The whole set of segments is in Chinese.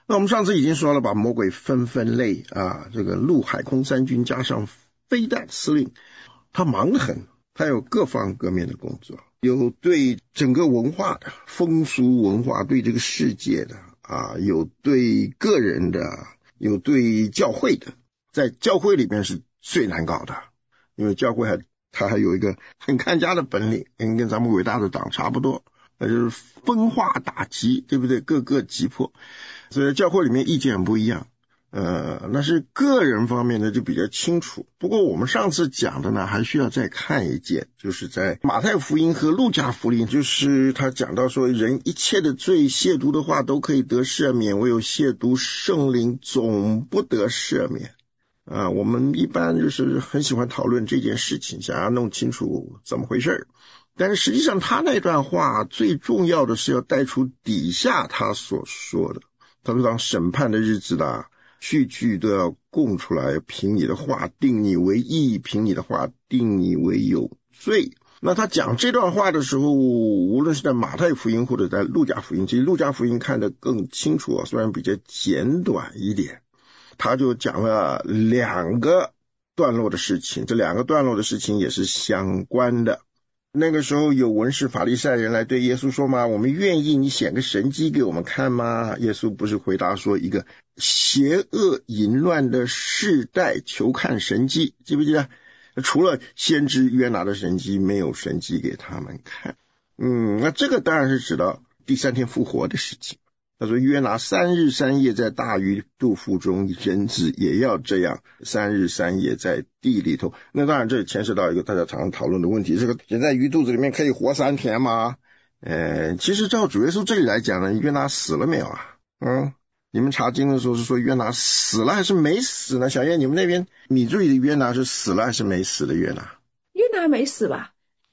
那我们上次已经说了，把魔鬼分类啊，这个陆海空三军加上飞弹司令，他忙得很，他有各方各面的工作，有对整个文化的风俗文化，对这个世界的啊，有对个人的，有对教会的。在教会里面是最难搞的，因为教会它还有一个很看家的本领，跟咱们伟大的党差不多，那就是分化打击，对不对？各个击破。所以教会里面意见很不一样，那是个人方面的就比较清楚。不过我们上次讲的呢，还需要再看一件，就是在马太福音和路加福音，就是他讲到说，人一切的罪亵渎的话都可以得赦免，唯有亵渎圣灵总不得赦免。我们一般就是很喜欢讨论这件事情，想要弄清楚怎么回事。但是实际上他那段话最重要的是要带出底下他所说的，他说当审判的日子啦，句句都要供出来，凭你的话定你为义，凭你的话定你为有罪。那他讲这段话的时候，无论是在马太福音或者在路加福音，其实路加福音看得更清楚，虽然比较简短一点，他就讲了两个段落的事情，这两个段落的事情也是相关的。那个时候有文士法利赛人来对耶稣说吗？我们愿意你显个神迹给我们看吗？耶稣不是回答说，一个邪恶淫乱的世代求看神迹，记不记得？除了先知约拿的神迹，没有神迹给他们看。那这个当然是指到第三天复活的事情。他说约拿3日3夜在大鱼肚腹中，人子也要这样3日3夜在地里头。那当然这牵涉到一个大家常常讨论的问题，这个人在鱼肚子里面可以活3天吗？其实照主耶稣这里来讲呢，约拿死了没有啊？你们查经的时候是说约拿死了还是没死呢？小叶，你们那边米注里的约拿是死了还是没死的约拿？ 约拿没死吧？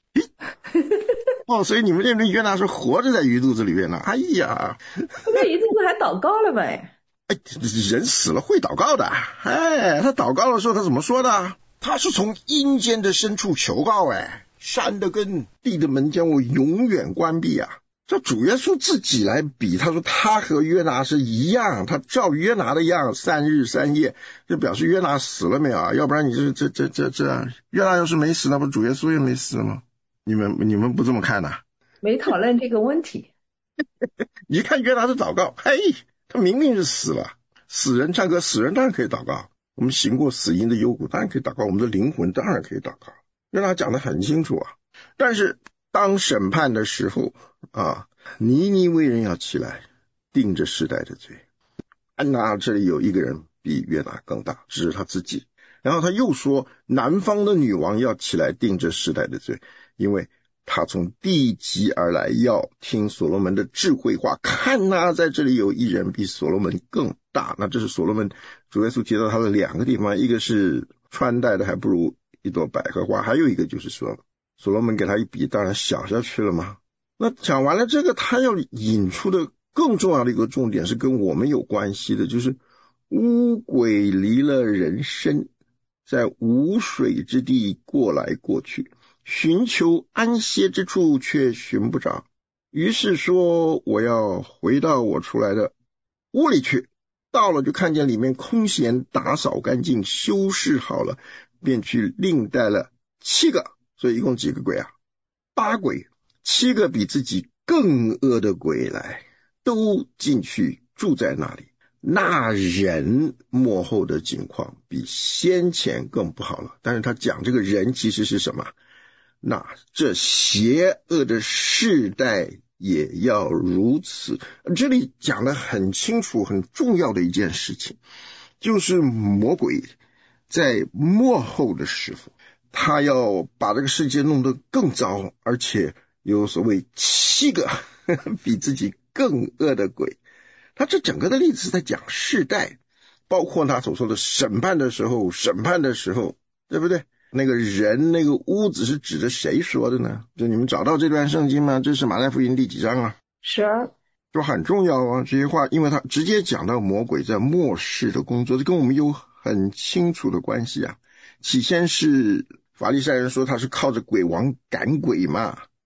所以你们那边约拿是活着在鱼肚子里面呢。哎呀， 那鱼肚子还祷告了呗？ 人死了会祷告的。他祷告的时候他怎么说的？他是从阴间的深处求告，山的根地的门将我永远关闭啊。这主耶稣自己来比，他说他和约拿是一样，他照约拿的样3日3夜，就表示约拿死了没有啊？要不然你这约拿要是没死，那不主耶稣也没死吗？你们不这么看的？ 没讨论这个问题。 你看约拿的祷告，他明明是死了，死人唱歌，死人当然可以祷告。我们行过死荫的幽谷，当然可以祷告。我们的灵魂当然可以祷告。约拿讲得很清楚啊。但是当审判的时候尼尼微人要起来定这世代的罪。那这里有一个人比约拿更大，只是他自己。然后他又说南方的女王要起来定这世代的罪，因为他从地极而来，要听所罗门的智慧话。看在这里有一人比所罗门更大。那这是所罗门主耶稣提到他的两个地方，一个是穿戴的还不如一朵百合花，还有一个就是说所罗门给他一比，当然小下去了嘛。那讲完了这个，他要引出的更重要的一个重点是跟我们有关系的，就是污鬼离了人身，在无水之地过来过去，寻求安歇之处却寻不着，于是说我要回到我出来的屋里去。到了就看见里面空闲，打扫干净，修饰好了，便去另带了7个，所以一共几个鬼啊？8鬼，7个比自己更恶的鬼来，都进去住在那里。那人末后的境况比先前更不好了。但是他讲这个人其实是什么？那这邪恶的世代也要如此。这里讲得很清楚，很重要的一件事情，就是魔鬼在末后的时候，他要把这个世界弄得更糟，而且有所谓7个比自己更恶的鬼。他这整个的例子是在讲世代，包括他所说的审判的时候，对不对？那个人那个屋子是指着谁说的呢？就你们找到这段圣经吗？这是马太福音第几章啊？12。说很重要啊，这些话，因为他直接讲到魔鬼在末世的工作，这跟我们有很清楚的关系啊。起先是法利赛人说他是靠着鬼王赶鬼嘛，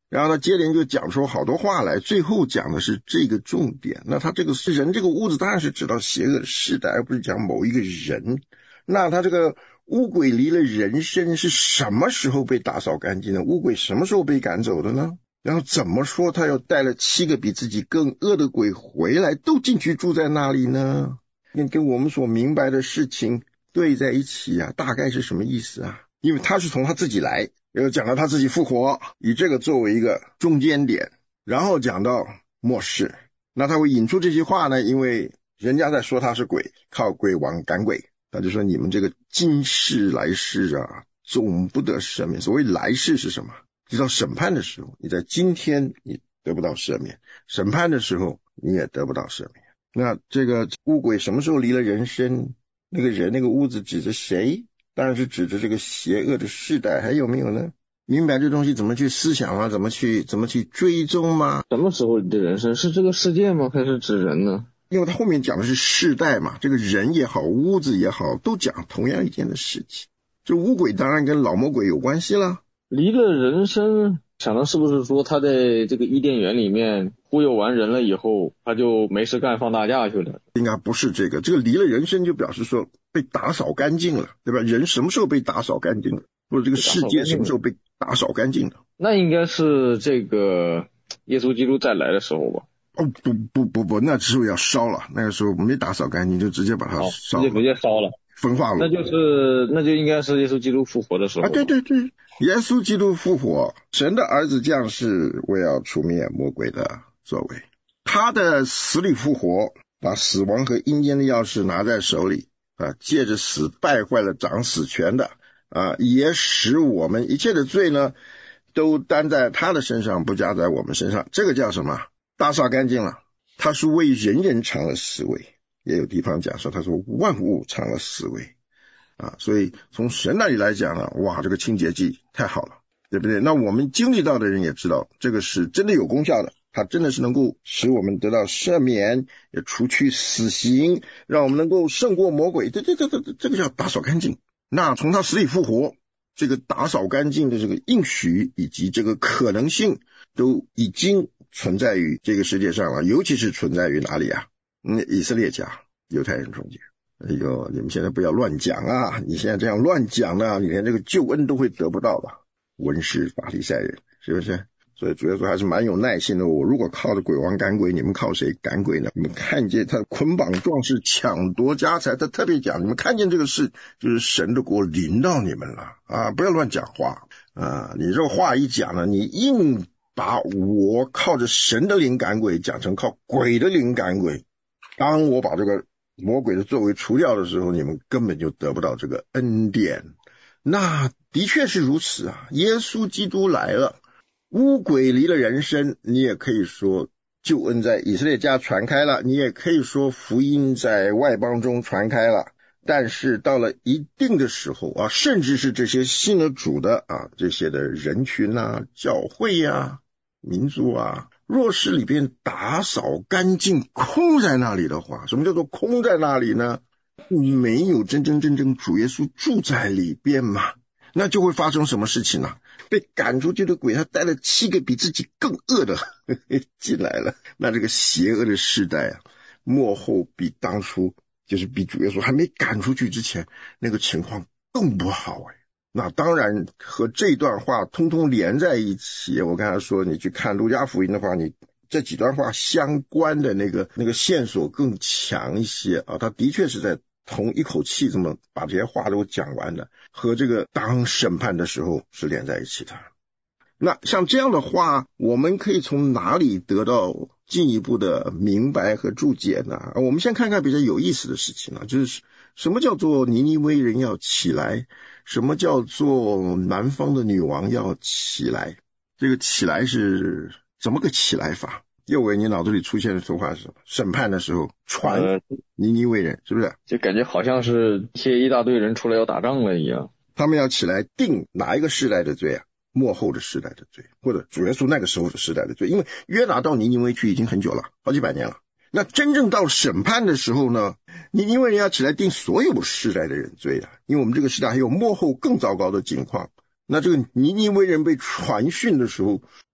然后呢，接连就讲出好多话来，最后讲的是这个重点。那他这个人这个屋子当然是指到邪恶的世代，而不是讲某一个人。那他这个污鬼离了人身是什么时候被打扫干净的？污鬼什么时候被赶走的呢？然后怎么说他要带了7个比自己更恶的鬼回来，都进去住在那里呢？跟我们所明白的事情对在一起啊，大概是什么意思啊？因为他是从他自己来，又讲到他自己复活，以这个作为一个中间点，然后讲到末世。那他会引出这些话呢，因为人家在说他是鬼，靠鬼王赶鬼，他就说你们这个今世来世啊，总不得赦免。所谓来世是什么？直到审判的时候，你在今天你得不到赦免，审判的时候你也得不到赦免。那这个污鬼什么时候离了人身？那个人那个屋子指着谁？当然是指着这个邪恶的世代。还有没有呢？明白这东西怎么去思想啊，怎么去追踪吗？ 什么时候的人生是这个世界吗？还是指人呢？ 因为他后面讲的是世代嘛，这个人也好，屋子也好，都讲同样一件的事情。这污鬼当然跟老魔鬼有关系啦。 离了人身，想的是不是说他在这个伊甸园里面忽悠完人了以后，他就没事干放大假去了？ 应该不是这个离了人身就表示说被打扫干净了，对吧？人什么时候被打扫干净了？或者这个世界什么时候被打扫干净了？ 那应该是这个耶稣基督再来的时候吧？ 哦，不，那时候要烧了，那个时候没打扫干净就直接把它烧了， 直接烧了， 焚化了。 那就应该是耶稣基督复活的时候啊！ 对，耶稣基督复活，神的儿子降世，为要除灭魔鬼的作为。他的死里复活，把死亡和阴间的钥匙拿在手里啊，借着死败坏了掌死权的啊，也使我们一切的罪呢都担在他的身上，不加在我们身上。这个叫什么？打扫干净了。他是为人人尝了死味，也有地方讲说他说万物尝了死味啊，所以从神那里来讲呢，哇，这个清洁剂太好了，对不对？那我们经历到的人也知道，这个是真的有功效的，它真的是能够使我们得到赦免，也除去死刑，让我们能够胜过魔鬼。这个叫打扫干净。那从他死里复活，这个打扫干净的这个应许以及这个可能性都已经存在于这个世界上了，尤其是存在于哪里啊？以色列家犹太人中间。哎呦，你们现在不要乱讲啊！你现在这样乱讲呢，你连这个救恩都会得不到吧？文士法利赛人，是不是？所以主要说还是蛮有耐心的。我如果靠着鬼王赶鬼，你们靠谁赶鬼呢？你们看见他捆绑壮士抢夺家财，他特别讲，你们看见这个事，就是神的国临到你们了啊！不要乱讲话啊！你这个话一讲呢，你硬把我靠着神的灵赶鬼讲成靠鬼的灵赶鬼。当我把这个魔鬼的作为除掉的时候，你们根本就得不到这个恩典。那的确是如此啊！耶稣基督来了，污鬼离了人身，你也可以说救恩在以色列家传开了，你也可以说福音在外邦中传开了。但是到了一定的时候啊，甚至是这些信了主的啊，这些的人群啊、教会啊、民族啊，若是里边打扫干净空在那里的话，什么叫做空在那里呢？没有真正主耶稣住在里边嘛，那就会发生什么事情呢？被赶出去的鬼他带了7个比自己更恶的进来了，那这个邪恶的世代啊，末后比当初就是比主耶稣还没赶出去之前那个情况更不好哎。那当然和这段话通通连在一起，我刚才说你去看路加福音的话，你这几段话相关的那个线索更强一些啊，他的确是在同一口气这么把这些话都讲完的，和这个当审判的时候是连在一起的。那像这样的话，我们可以从哪里得到进一步的明白和注解呢？我们先看看比较有意思的事情啊，就是什么叫做尼尼微人要起来，什么叫做南方的女王要起来。这个起来是怎么个起来法？右伟，你脑子里出现的图画是什么？审判的时候传尼尼微人，是不是？ 就感觉好像是贴一大堆人出来要打仗了一样。 他们要起来定哪一个世代的罪啊？末后的世代的罪，或者主耶稣那个时候的世代的罪。因为约拿到尼尼微去已经很久了，好几百年了。那真正到审判的时候呢，尼尼微人要起来定所有世代的人罪啊。因为我们这个时代还有末后更糟糕的境况。那这个尼尼微人被传讯的时候，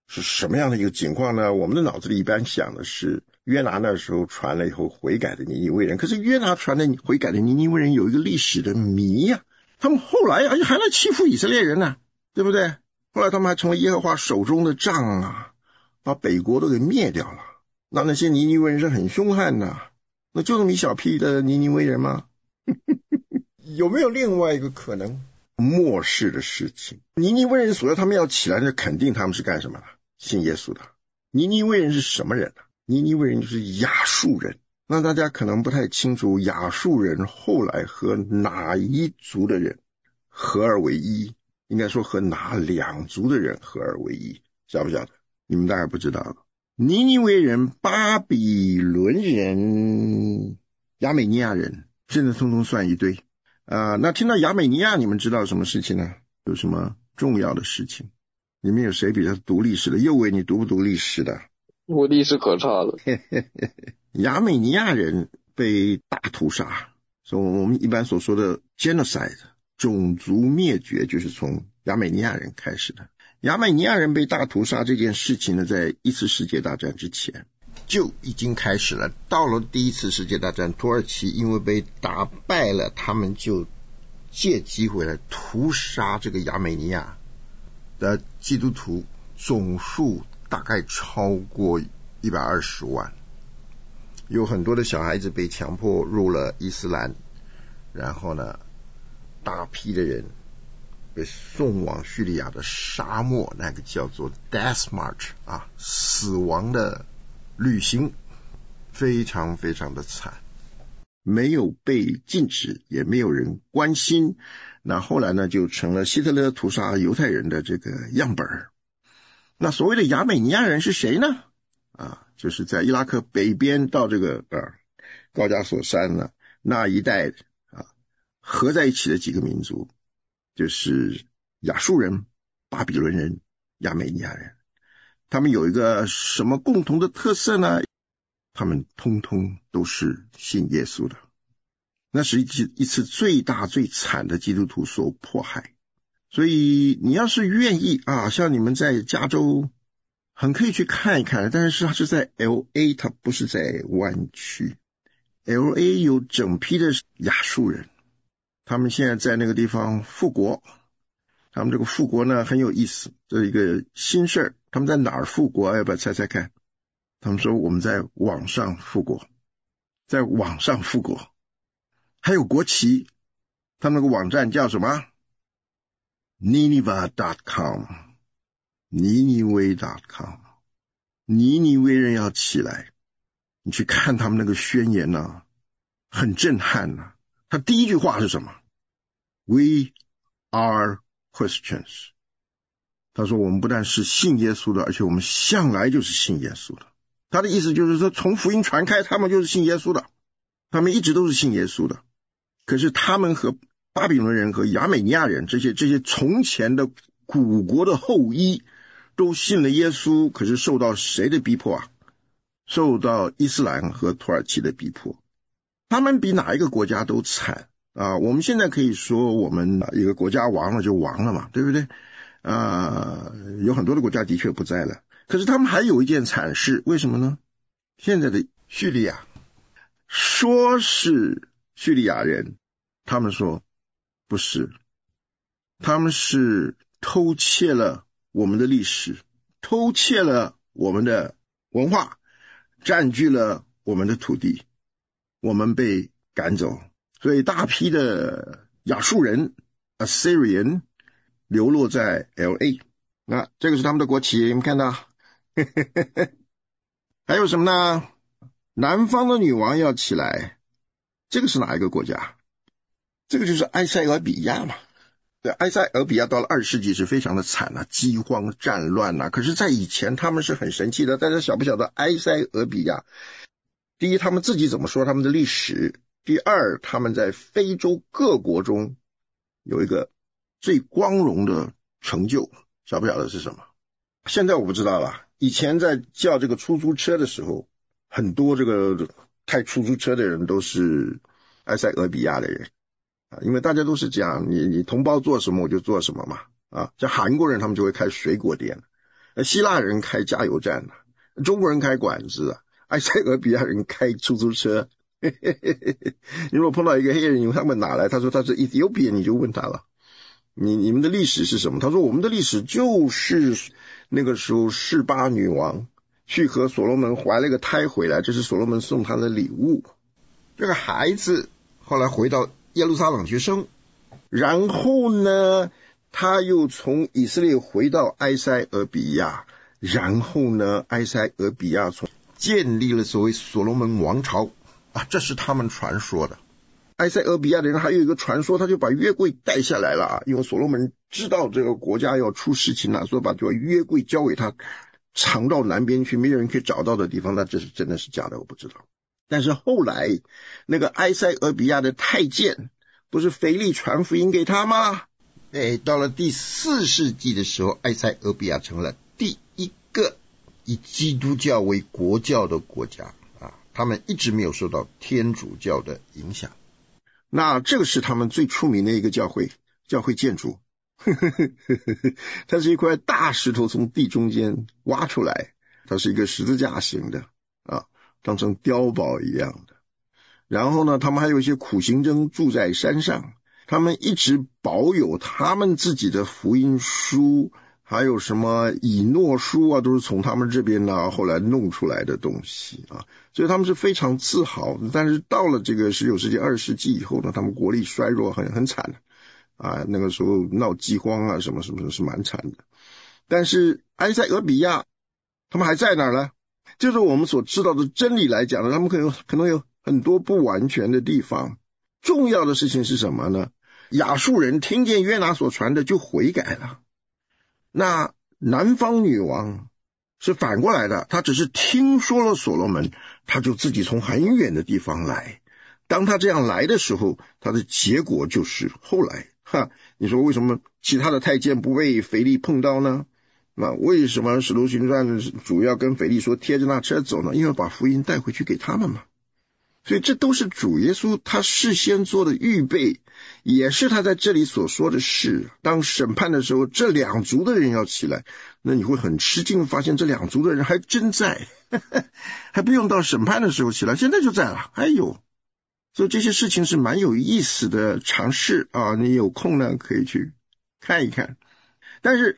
是什么样的一个情况呢？我们的脑子里一般想的是约拿那时候传了以后悔改的尼尼微人，可是约拿传的悔改的尼尼微人有一个历史的谜呀，他们后来还来欺负以色列人呢，对不对？后来他们还成为耶和华手中的杖啊，把北国都给灭掉了。那些尼尼微人是很凶悍的，那就这么一小批的尼尼微人吗？有没有另外一个可能？末世的事情，尼尼微人所要他们要起来，那肯定他们是干什么的？信耶稣的。尼尼微人是什么人呢？尼尼微人就是亚述人。那大家可能不太清楚，亚述人后来和哪一族的人合而为一？应该说和哪两族的人合而为一？晓不晓得？你们大概不知道。尼尼微人、巴比伦人、亚美尼亚人，现在通通算一堆。那听到亚美尼亚，你们知道什么事情呢？有什么重要的事情？你们有谁比较读历史的？右伟，你读不读历史的？ 我历史可差了。 亚美尼亚人被大屠杀，所以我们一般所说的 genocide 种族灭绝，就是从亚美尼亚人开始的。亚美尼亚人被大屠杀这件事情呢，在一次世界大战之前就已经开始了。到了第一次世界大战，土耳其因为被打败了，他们就借机会来屠杀这个亚美尼亚的基督徒，总数大概超过120万，有很多的小孩子被强迫入了伊斯兰，然后呢，大批的人被送往叙利亚的沙漠，那个叫做 Death March 死亡的旅行，非常非常的惨，没有被禁止，也没有人关心。那后来呢，就成了希特勒屠杀犹太人的这个样本。那所谓的亚美尼亚人是谁呢？就是在伊拉克北边到这个高加索山呢那一带合在一起的几个民族，就是亚述人、巴比伦人、亚美尼亚人。他们有一个什么共同的特色呢？他们通通都是信耶稣的。那是一次最大最惨的基督徒所迫害。所以你要是愿意像你们在加州很可以去看一看，但是它是在 LA， 它不是在湾区。LA 有整批的亚述人，他们现在在那个地方复国。他们这个复国呢很有意思，这是一个新事儿。他们在哪儿复国？要不要猜猜看？他们说我们在网上复国，在网上复国，还有国旗。他们那个网站叫什么？ Nineveh.com 尼尼微 .com 尼尼微人要起来。你去看他们那个宣言很震撼他第一句话是什么？ We are Christians。 他说我们不但是信耶稣的，而且我们向来就是信耶稣的。他的意思就是说，从福音传开，他们就是信耶稣的，他们一直都是信耶稣的。可是他们和巴比伦人和亚美尼亚人这些从前的古国的后裔都信了耶稣，可是受到谁的逼迫受到伊斯兰和土耳其的逼迫。他们比哪一个国家都惨我们现在可以说我们一个国家亡了就亡了嘛，对不对？有很多的国家的确不在了，可是他们还有一件惨事，为什么呢？现在的叙利亚说是叙利亚人，他们说不是，他们是偷窃了我们的历史，偷窃了我们的文化，占据了我们的土地，我们被赶走。所以大批的亚述人 Assyrian 流落在 LA。 那这个是他们的国旗，你们看到还有什么呢？南方的女王要起来，这个是哪一个国家？这个就是埃塞俄比亚嘛。对，埃塞俄比亚到了20世纪是非常的惨饥荒战乱可是在以前他们是很神气的。大家晓不晓得埃塞俄比亚？第一，他们自己怎么说他们的历史；第二，他们在非洲各国中有一个最光荣的成就，晓不晓得是什么？现在我不知道了。以前在叫这个出租车的时候，很多这个开出租车的人都是埃塞俄比亚的人因为大家都是这样，你同胞做什么我就做什么嘛像韩国人他们就会开水果店希腊人开加油站中国人开馆子埃塞俄比亚人开出租车。你如果碰到一个黑人，他们哪来？他说他是 Ethiopia， 你就问他了，你们的历史是什么？他说我们的历史就是那个时候示巴女王去和所罗门怀了个胎回来，这是所罗门送他的礼物。这个孩子后来回到耶路撒冷去生，然后呢他又从以色列回到埃塞俄比亚，然后呢埃塞俄比亚建立了所谓所罗门王朝这是他们传说的。埃塞俄比亚的人还有一个传说，他就把约柜带下来了因为所罗门知道这个国家要出事情了，所以把这个约柜交给他，藏到南边去，没有人可以找到的地方。那这是真的是假的我不知道。但是后来那个埃塞俄比亚的太监不是腓力传福音给他吗？到了第4世纪的时候，埃塞俄比亚成了第一个以基督教为国教的国家他们一直没有受到天主教的影响。那这个是他们最出名的一个教会建筑。它是一块大石头从地中间挖出来，它是一个十字架形的当成碉堡一样的。然后呢他们还有一些苦行僧住在山上，他们一直保有他们自己的福音书，还有什么以诺书都是从他们这边后来弄出来的东西所以他们是非常自豪。但是到了这个19世纪20世纪以后呢，他们国力衰弱，很惨那个时候闹饥荒什么什么是蛮惨的。但是埃塞俄比亚他们还在哪儿呢？就是我们所知道的真理来讲呢，他们可能有很多不完全的地方。重要的事情是什么呢？亚述人听见约拿所传的就悔改了。那南方女王是反过来的，她只是听说了所罗门，她就自己从很远的地方来。当她这样来的时候，她的结果就是后来你说为什么其他的太监不被腓力碰到呢？那为什么使徒行传主要跟腓力说贴着那车走呢？因为把福音带回去给他们嘛。所以这都是主耶稣他事先做的预备，也是他在这里所说的事。当审判的时候，这两族的人要起来，那你会很吃惊发现这两族的人还真在，还不用到审判的时候起来，现在就在了。所以这些事情是蛮有意思的尝试你有空呢可以去看一看。但是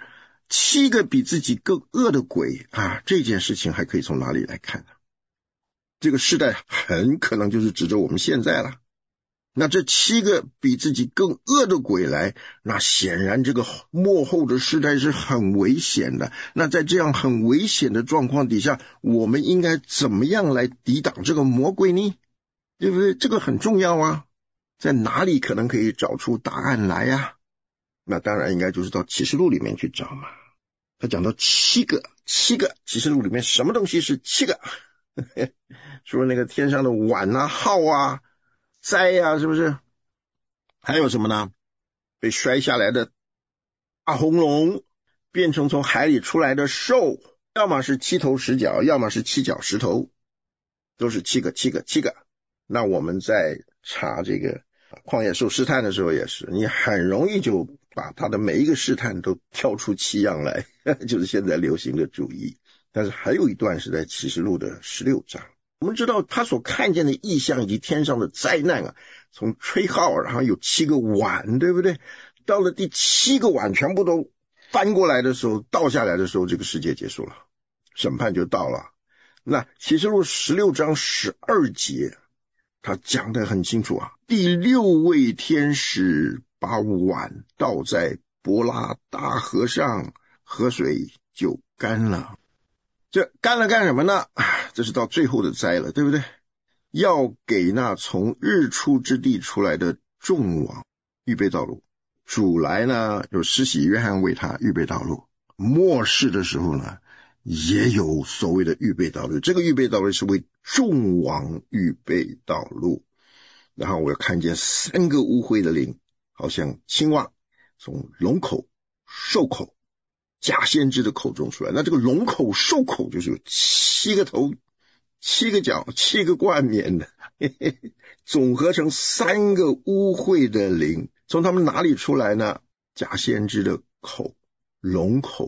7个比自己更恶的鬼这件事情还可以从哪里来看呢？这个世代很可能就是指着我们现在了。那这7个比自己更恶的鬼来，那显然这个末后的世代是很危险的。那在这样很危险的状况底下，我们应该怎么样来抵挡这个魔鬼呢？对不对？这个很重要在哪里可能可以找出答案来那当然应该就是到启示录里面去找嘛。他讲到7个启示录里面什么东西是7个？除了那个天上的碗号灾是不是？还有什么呢？被摔下来的大红龙，变成从海里出来的兽，要么是7头10脚，要么是7脚10头，都是7个。那我们在查这个旷野受试探的时候也是，你很容易就把它的每一个试探都挑出7样来，就是现在流行的主义。但是还有一段是在启示录的16章，我们知道他所看见的异象以及天上的灾难从吹号，然后有7个碗，对不对？到了第7个碗全部都翻过来的时候，倒下来的时候，这个世界结束了，审判就到了。那启示录16章12节他讲得很清楚第6位天使把碗倒在伯拉大河上，河水就干了。这干了干什么呢？这是到最后的灾了，对不对？要给那从日出之地出来的众王预备道路。主来呢，有施洗约翰为他预备道路。末世的时候呢，也有所谓的预备道路。这个预备道路是为众王预备道路。然后我看见3个污秽的灵，好像青蛙从龙口、兽口、假先知的口中出来。那这个龙口、兽口就是有7个头、7个脚、7个冠冕的，总合成3个污秽的灵。从他们哪里出来呢？假先知的口、龙口、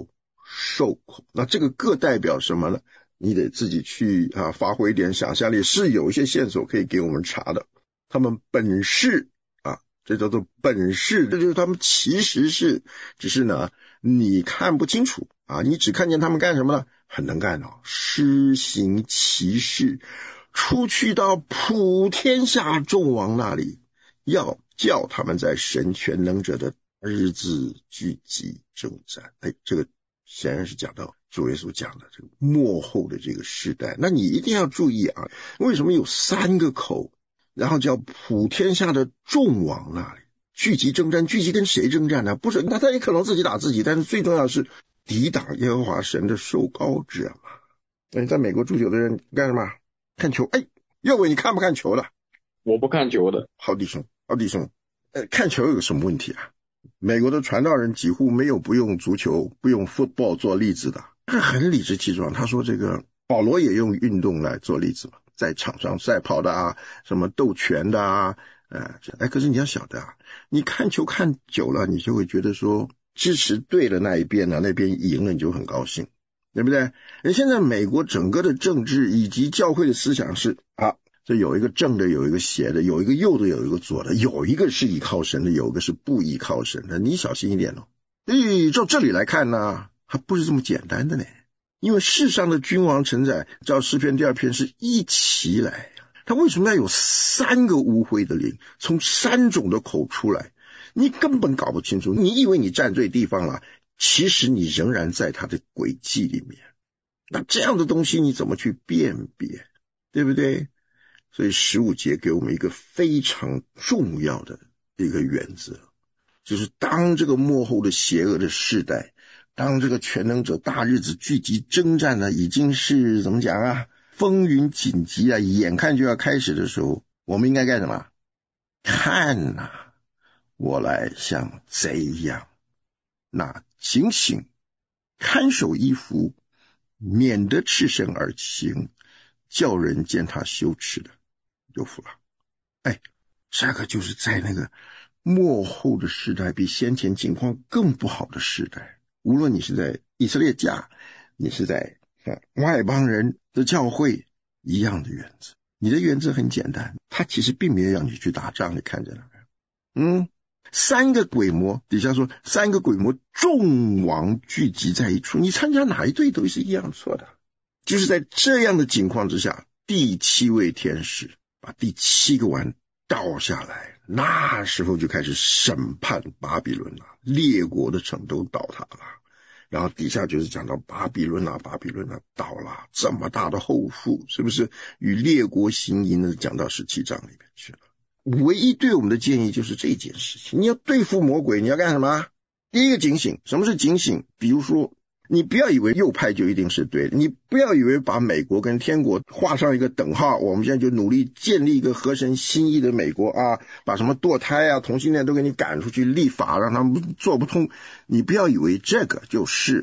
受口。那这个各代表什么呢？你得自己去发挥一点想象力，是有一些线索可以给我们查的。他们本是这叫做本是，这就是他们其实是，只是呢你看不清楚你只看见他们干什么呢？很能干施行其事，出去到普天下众王那里，要叫他们在神全能者的日子聚集征战。这个显然是讲到主耶稣讲的这个末后的这个时代。那你一定要注意为什么有3个口，然后叫普天下的众王那里聚集征战？聚集跟谁征战呢？不是，那他也可能自己打自己，但是最重要的是抵挡耶和华神的受膏者嘛。那你在美国住久的人干什么？看球。右伟，你看不看球的？ 我不看球的。 好弟兄，看球有什么问题美国的传道人几乎没有不用足球不用 football 做例子的，他很理直气壮。他说这个保罗也用运动来做例子嘛，在场上赛跑的什么斗拳的可是你要晓得你看球看久了，你就会觉得说支持对的那一边那边赢了你就很高兴，对不对？现在美国整个的政治以及教会的思想是这有一个正的，有一个邪的，有一个右的，有一个左的，有一个是依靠神的，有一个是不依靠神的，你小心一点照这里来看呢，还不是这么简单的呢。因为世上的君王臣宰，照诗篇第2篇是一起来，他为什么要有3个污秽的灵从3种的口出来？你根本搞不清楚，你以为你站对地方了，其实你仍然在他的轨迹里面。那这样的东西你怎么去辨别，对不对？所以15节给我们一个非常重要的一个原则，就是当这个末后的邪恶的世代，当这个全能者大日子聚集征战已经是怎么讲风云紧急眼看就要开始的时候，我们应该干什么？看我来像贼一样，那警醒，看守衣服，免得赤身而行，叫人见他羞耻的有福了。这个就是在那个末后的时代，比先前情况更不好的时代，无论你是在以色列家，你是在外邦人的教会，一样的原则。你的原则很简单，他其实并没有让你去打仗，你看着3个鬼魔，底下说3个鬼魔众王聚集在一处，你参加哪一队都是一样错的。就是在这样的情况之下，第7位天使把第7个碗倒下来，那时候就开始审判巴比伦列国的城都倒塌了。然后底下就是讲到巴比伦倒了，这么大的后父，是不是与列国行淫呢？讲到17章里面去了。唯一对我们的建议就是这件事情，你要对付魔鬼，你要干什么？第一个警醒。什么是警醒？比如说你不要以为右派就一定是对的，你不要以为把美国跟天国画上一个等号，我们现在就努力建立一个合神心意的美国把什么堕胎同性恋都给你赶出去，立法让他们做不通。你不要以为这个就是，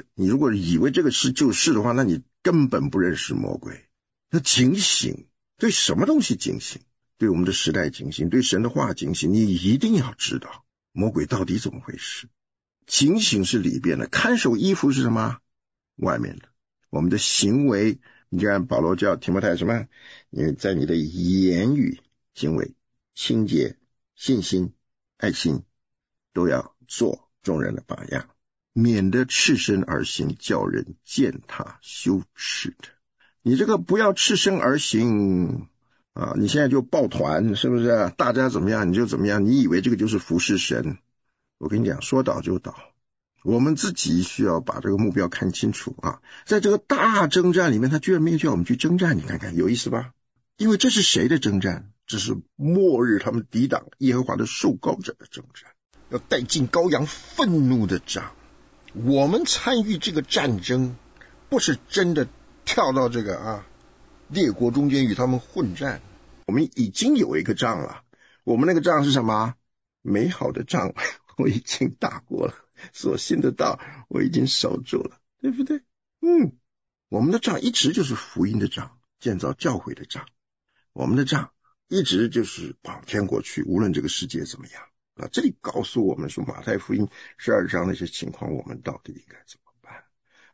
你如果以为这个是就是的话，那你根本不认识魔鬼。那警醒，对什么东西警醒？对我们的时代警醒，对神的话警醒，你一定要知道魔鬼到底怎么回事。警醒是里边的，看守衣服是什么？外面的。我们的行为，你看保罗叫提摩太什么？因为在你的言语、行为、清洁、信心、爱心，都要做众人的榜样，免得赤身而行，叫人见他羞耻的。你这个不要赤身而行你现在就抱团，是不是？大家怎么样你就怎么样，你以为这个就是服侍神？我跟你讲，说倒就倒。我们自己需要把这个目标看清楚在这个大征战里面，他居然没有叫我们去征战，你看看有意思吧？因为这是谁的征战？这是末日他们抵挡耶和华的受膏者的征战，要带进羔羊愤怒的杖。我们参与这个战争，不是真的跳到这个列国中间与他们混战，我们已经有一个仗了。我们那个仗是什么？美好的仗我已经打过了，所信的道我已经守住了，对不对？我们的仗一直就是福音的仗，建造教会的仗。我们的仗一直就是往天国去，无论这个世界怎么样这里告诉我们说，马太福音12章那些情况我们到底应该怎么办？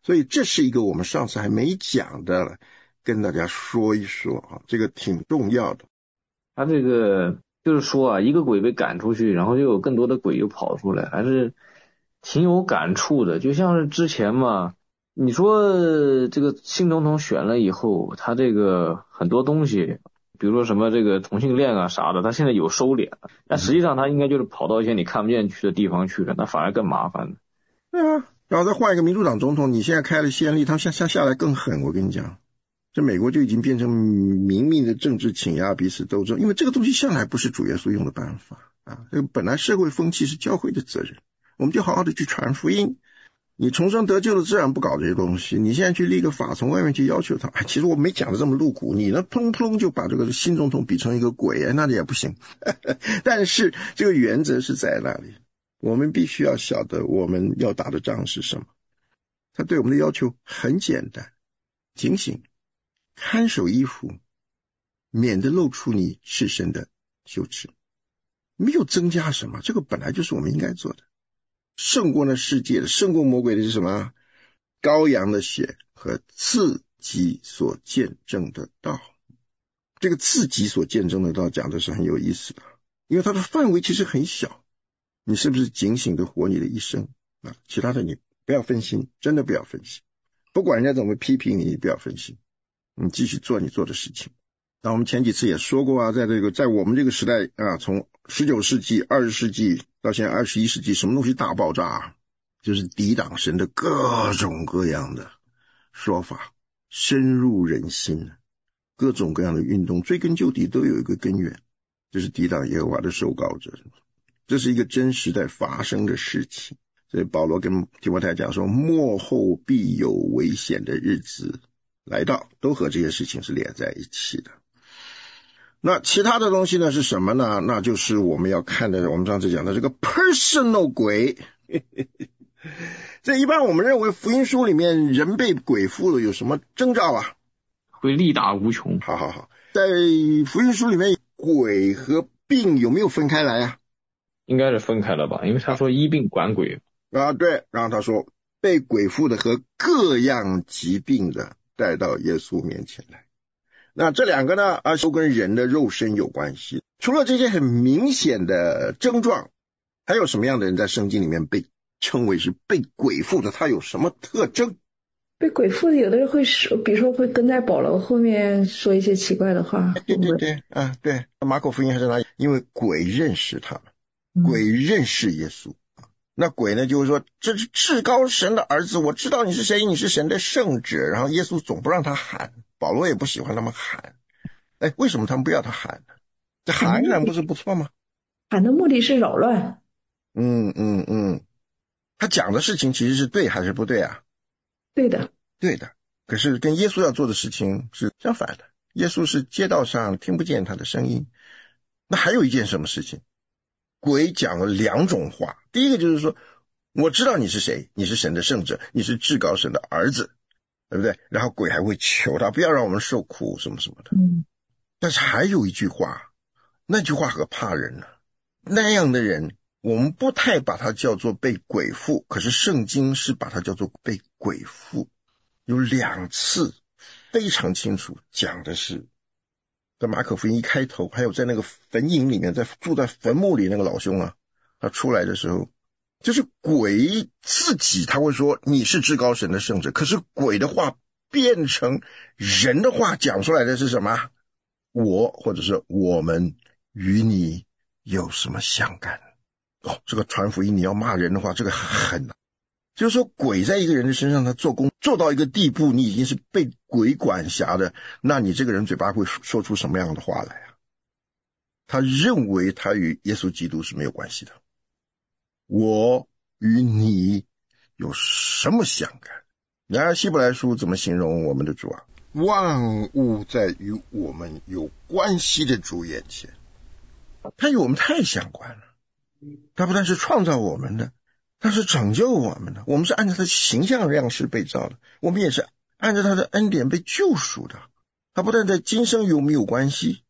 所以这是一个我们上次还没讲的，跟大家说一说啊，这个挺重要的。 他这个就是说啊，一个鬼被赶出去，然后又有更多的鬼又跑出来，还是挺有感触的。就像是之前嘛，你说这个新总统选了以后，他这个很多东西，比如说什么这个同性恋啊啥的，他现在有收敛了，但实际上他应该就是跑到一些你看不见去的地方去了，那反而更麻烦了。 对啊，然后再换一个民主党总统，你现在开了先例，他下来更狠。我跟你讲，这美国就已经变成明明的政治倾轧、彼此斗争，因为这个东西向来不是主耶稣用的办法啊。这个本来社会风气是教会的责任，我们就好好的去传福音。你重生得救了，自然不搞这些东西。你现在去立个法，从外面去要求他，其实我没讲的这么露骨。你呢，砰砰就把这个新总统比成一个鬼，那也不行。但是这个原则是在那里，我们必须要晓得我们要打的仗是什么。他对我们的要求很简单，警醒，看守衣服，免得露出你赤身的羞耻。没有增加什么，这个本来就是我们应该做的。胜过那世界的，胜过魔鬼的是什么？羔羊的血和自己所见证的道。这个自己所见证的道讲的是很有意思的，因为它的范围其实很小。你是不是警醒的活你的一生啊？其他的你不要分心，真的不要分心。不管人家怎么批评你，不要分心，你继续做你做的事情。那我们前几次也说过啊，在我们这个时代啊，从19世纪、20世纪到现在21世纪，什么东西大爆炸啊？就是抵挡神的各种各样的说法，深入人心，各种各样的运动，追根究底都有一个根源，就是抵挡耶和华的受膏者。这是一个真实在发生的事情。所以保罗跟提摩太讲说，末后必有危险的日子来到，都和这些事情是连在一起的。那其他的东西呢是什么呢？那就是我们要看的，我们上次讲的这个 personal 鬼。这一般我们认为福音书里面人被鬼附了有什么征兆啊？ 会力大无穷。 好，在福音书里面鬼和病有没有分开来啊？ 应该是分开了吧，因为他说医病管鬼啊，对，然后他说被鬼附的和各样疾病的带到耶稣面前来。那这两个呢都跟人的肉身有关系。除了这些很明显的症状，还有什么样的人在圣经里面被称为是被鬼附的？他有什么特征？ 被鬼附的有的人会说，比如说会跟在保罗后面说一些奇怪的话。 对啊，对，马可福音还是哪里？因为鬼认识他们，鬼认识耶稣。那鬼呢就是说，这是至高神的儿子，我知道你是谁，你是神的圣者。然后耶稣总不让他喊，保罗也不喜欢他们喊。为什么他们不要他喊呢？这喊一喊不是不错吗？ 喊的目的是扰乱。 他讲的事情其实是对还是不对啊？ 对的。 可是跟耶稣要做的事情是相反的。耶稣是街道上听不见他的声音。那还有一件什么事情？鬼讲了两种话。第一个就是说，我知道你是谁，你是神的圣者，你是至高神的儿子，对不对？然后鬼还会求他不要让我们受苦什么什么的。但是还有一句话，那句话可怕人了。那样的人我们不太把它叫做被鬼附，可是圣经是把它叫做被鬼附。有2次非常清楚讲的是，在马可福音一开头，还有在那个坟茔里面，在住在坟墓里那个老兄啊，他出来的时候，就是鬼自己他会说你是至高神的圣者，可是鬼的话变成人的话讲出来的是什么？我或者是我们与你有什么相干？这个传福音你要骂人的话，这个很难。就是说鬼在一个人的身上他做工做到一个地步，你已经是被鬼管辖的，那你这个人嘴巴会说出什么样的话来啊？他认为他与耶稣基督是没有关系的。我与你有什么相干？然而希伯来书怎么形容我们的主啊？万物在与我们有关系的主眼前，他与我们太相关了。他不但是创造我们的，他是拯救我们的，我们是按照他的形象样式被造的，我们也是按照他的恩典被救赎的。他不但在今生与我们有关系，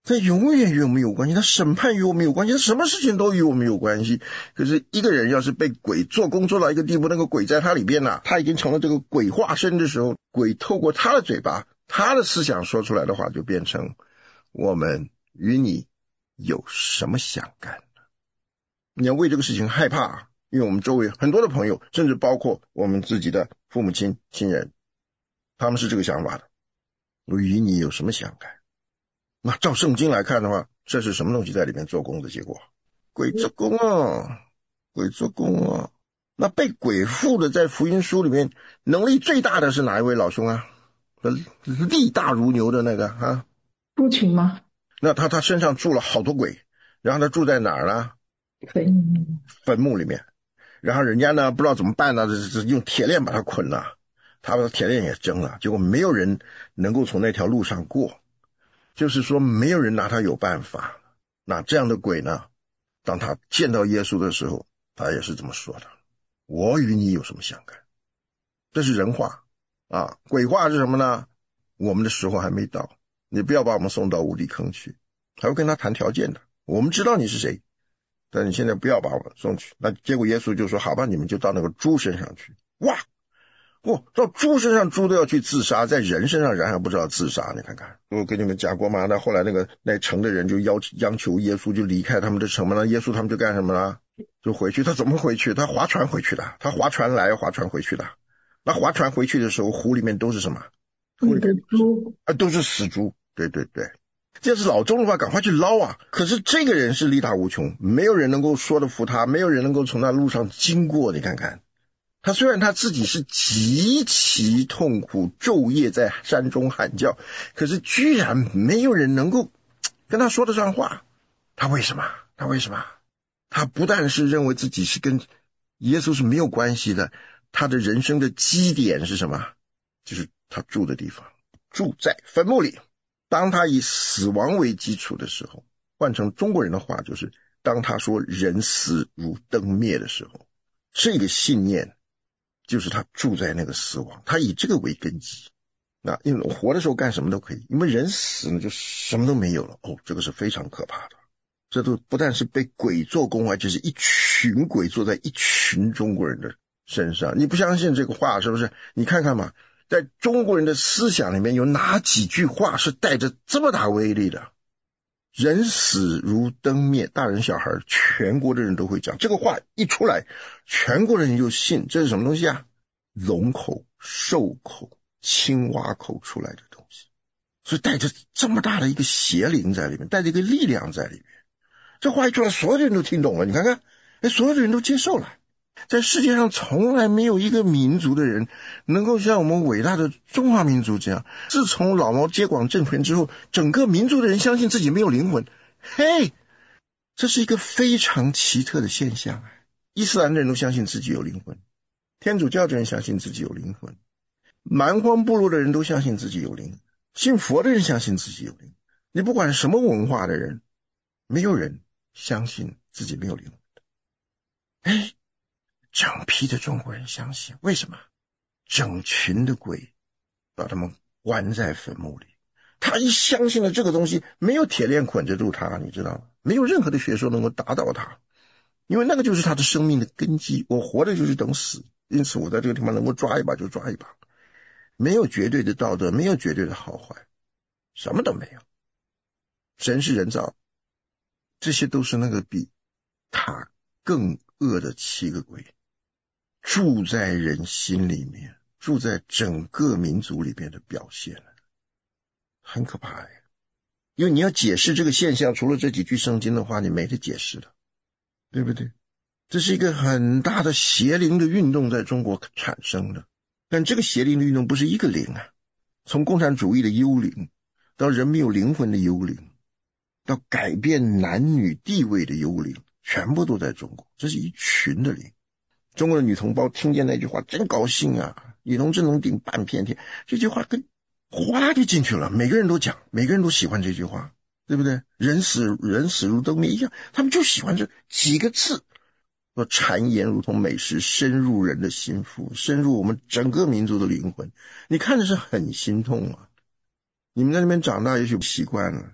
他永远与我们有关系，他审判与我们有关系，他什么事情都与我们有关系。可是一个人要是被鬼做工做到一个地步，那个鬼在他里边了，他已经成了这个鬼化身的时候，鬼透过他的嘴巴，他的思想说出来的话，就变成我们与你有什么相干？你要为这个事情害怕，因为我们周围很多的朋友，甚至包括我们自己的父母亲、亲人，他们是这个想法的，我与你有什么相干？那照圣经来看的话，这是什么东西在里面做工的结果？鬼做工啊，鬼做工啊。那被鬼附的在福音书里面能力最大的是哪一位老兄啊？力大如牛的那个啊， 入群吗？ 那他身上住了好多鬼，然后他住在哪儿呢？坟墓里面。然后人家呢不知道怎么办呢，用铁链把他捆了，他把铁链也挣了，结果没有人能够从那条路上过，就是说没有人拿他有办法。那这样的鬼呢，当他见到耶稣的时候，他也是这么说的，我与你有什么相干？这是人话啊。鬼话是什么呢？我们的时候还没到，你不要把我们送到无底坑去，还会跟他谈条件的。我们知道你是谁，但你现在不要把我们送去。那结果耶稣就说，好吧，你们就到那个猪身上去。哇，到猪身上猪都要去自杀，在人身上人还不知道自杀，你看看。我跟你们讲过吗？那后来那城的人就央求耶稣就离开他们的城嘛，那耶稣他们就干什么了？就回去。他怎么回去？他划船回去的，他划船来划船回去的。那划船回去的时候，湖里面都是什么？ 湖里的猪都是死猪。对对对，这要是老钟的话赶快去捞啊。可是这个人是力大无穷，没有人能够说得服他，没有人能够从那路上经过。你看看他，虽然他自己是极其痛苦，昼夜在山中喊叫，可是居然没有人能够跟他说得上话。他为什么？他不但是认为自己是跟耶稣是没有关系的，他的人生的基点是什么？就是他住的地方，住在坟墓里。当他以死亡为基础的时候，换成中国人的话，就是当他说人死如灯灭的时候，这个信念就是他住在那个死亡，他以这个为根基。那因为活的时候干什么都可以，因为人死了就什么都没有了。这个是非常可怕的。这都不但是被鬼做工，而且是一群鬼坐在一群中国人的身上。你不相信这个话是不是？你看看嘛，在中国人的思想里面有哪几句话是带着这么大威力的？人死如灯灭，大人小孩全国的人都会讲这个话，一出来全国人就信。这是什么东西啊？龙口、兽口、青蛙口出来的东西，所以带着这么大的一个邪灵在里面，带着一个力量在里面。这话一出来，所有的人都听懂了。你看看，所有的人都接受了。在世界上从来没有一个民族的人能够像我们伟大的中华民族这样，自从老毛接管政权之后，整个民族的人相信自己没有灵魂。嘿，这是一个非常奇特的现象。伊斯兰的人都相信自己有灵魂，天主教的人相信自己有灵魂，蛮荒部落的人都相信自己有灵魂，信佛的人相信自己有灵魂。你不管什么文化的人，没有人相信自己没有灵魂的。整批的中国人相信，为什么？整群的鬼把他们关在坟墓里，他一相信了这个东西，没有铁链捆着住他，你知道吗？没有任何的学说能够打倒他，因为那个就是他的生命的根基。我活的就是等死，因此我在这个地方能够抓一把就抓一把，没有绝对的道德，没有绝对的好坏，什么都没有。神是人造，这些都是那个比他更恶的7个鬼住在人心里面，住在整个民族里面的表现，很可怕呀。因为你要解释这个现象，除了这几句圣经的话，你没得解释的，对不对？这是一个很大的邪灵的运动在中国产生的，但这个邪灵的运动不是一个灵啊，从共产主义的幽灵到人没有灵魂的幽灵，到改变男女地位的幽灵，全部都在中国，这是一群的灵。中国的女同胞听见那句话真高兴啊，女同志能顶半片天，这句话跟哗啦就进去了，每个人都讲，每个人都喜欢这句话，对不对？人死如灯灭一样，他们就喜欢这几个字，说谗言如同美食，深入人的心腹，深入我们整个民族的灵魂。你看的是很心痛啊。你们在那边长大也许习惯了，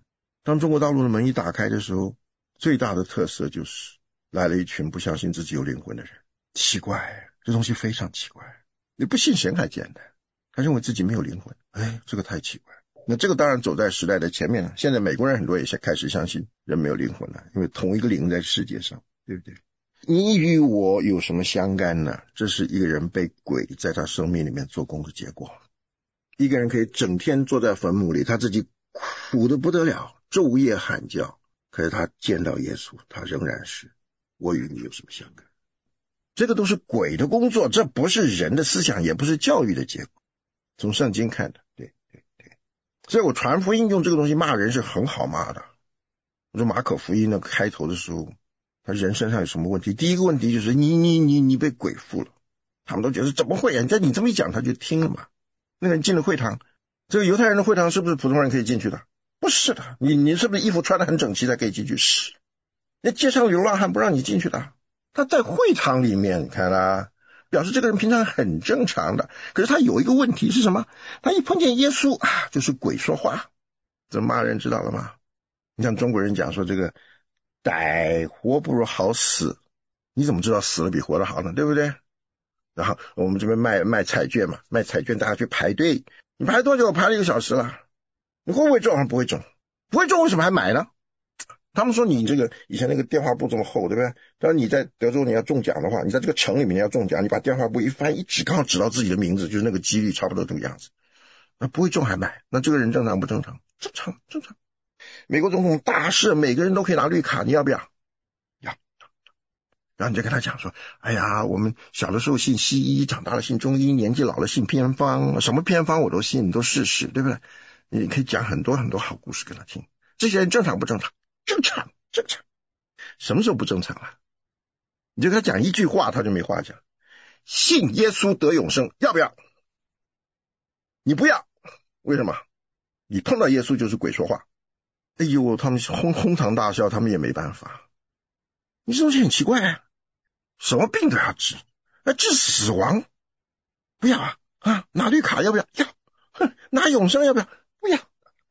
当中国大陆的门一打开的时候，最大的特色就是来了一群不相信自己有灵魂的人。奇怪，这东西非常奇怪。你不信神还简单，他认为自己没有灵魂，这个太奇怪。那这个当然走在时代的前面了。现在美国人很多也开始相信人没有灵魂了，因为同一个灵在世界上，对不对？你与我有什么相干呢？这是一个人被鬼在他生命里面做工的结果。一个人可以整天坐在坟墓里，他自己苦得不得了，昼夜喊叫，可是他见到耶稣，他仍然是我与你有什么相干？这个都是鬼的工作，这不是人的思想，也不是教育的结果。从圣经看的，对。所以我传福音用这个东西骂人是很好骂的。我说马可福音的开头的时候，他人身上有什么问题？第一个问题就是你被鬼附了。他们都觉得怎么会啊？你这么一讲他就听了嘛。那个人进了会堂，这个犹太人的会堂是不是普通人可以进去的？不是的。你是不是衣服穿得很整齐才可以进去？是。那街上流浪汉不让你进去的。他在会堂里面，你看啦，表示这个人平常很正常的。可是他有一个问题是什么？他一碰见耶稣就是鬼说话。怎么骂人知道了吗？你像中国人讲说这个歹活不如好死，你怎么知道死了比活得好呢？对不对？然后我们这边卖彩券嘛，卖彩券大家去排队，你排多久？排了1个小时了。你会不会中？不会中。不会中为什么还买呢？他们说你这个以前那个电话簿这么厚，对不对？当然你在德州你要中奖的话，你在这个城里面要中奖，你把电话簿一翻一指，刚好指到自己的名字，就是那个几率差不多这个样子。那不会中还买，那这个人正常不正常？正常。美国总统大事，每个人都可以拿绿卡，你要不要？要。然后你就跟他讲说，哎呀，我们小的时候信西医，长大了信中医，年纪老了信偏方，什么偏方我都信，你都试试，对不对？你可以讲很多很多好故事给他听。这些人正常不正常？正常。什么时候不正常了？你就跟他讲一句话，他就没话讲。信耶稣得永生，要不要？你不要，为什么？你碰到耶稣就是鬼说话。哎呦，他们哄堂大笑，他们也没办法。你这东西很奇怪啊，什么病都要治，治死亡不要拿绿卡要不要？要。拿永生要不要？不要。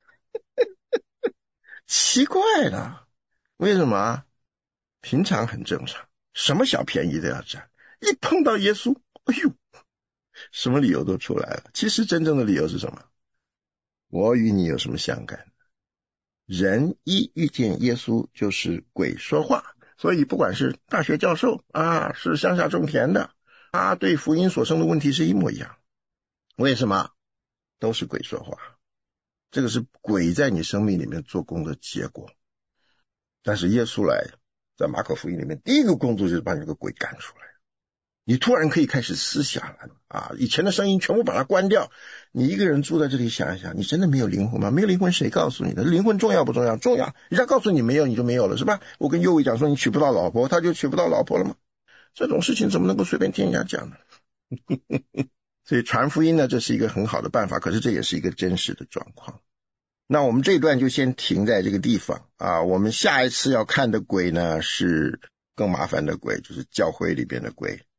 奇怪了，为什么？平常很正常，什么小便宜都要占，一碰到耶稣，哎呦，什么理由都出来了。其实真正的理由是什么？我与你有什么相干？人一遇见耶稣就是鬼说话。所以不管是大学教授是乡下种田的对福音所生的问题是一模一样。为什么？都是鬼说话。这个是鬼在你生命里面做工的结果。但是耶稣来，在马可福音里面第一个工作就是把你这个鬼赶出来。你突然可以开始思想了以前的声音全部把它关掉。你一个人住在这里想一想，你真的没有灵魂吗？没有灵魂谁告诉你的？灵魂重要不重要？重要。人家告诉你没有，你就没有了，是吧？我跟右伟讲说你娶不到老婆，他就娶不到老婆了吗？这种事情怎么能够随便听人家讲呢？所以传福音呢，这是一个很好的办法，可是这也是一个真实的状况。那我们这一段就先停在这个地方我们下一次要看的鬼呢是更麻烦的鬼，就是教会里边的鬼